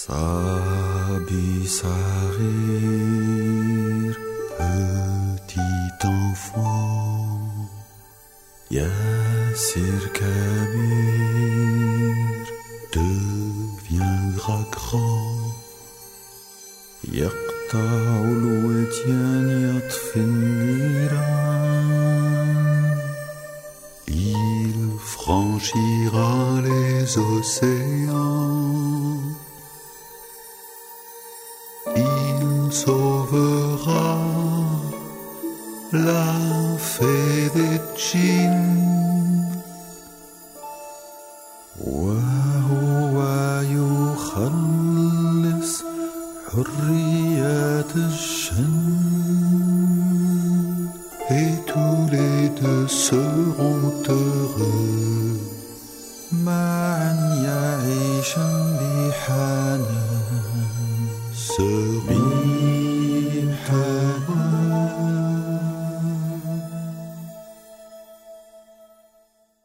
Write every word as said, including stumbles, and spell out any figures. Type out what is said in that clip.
Sabi Sarir, petit enfant, Yassir Kabir, deviendra grand. يقطع الوديان يطفي النيران. Il franchira les océans. Il sauvera la fée des djinns. وهو يخلص حرية الجن. Et tous les deux seront heureux. معا يعيشان بحنان. بحنان.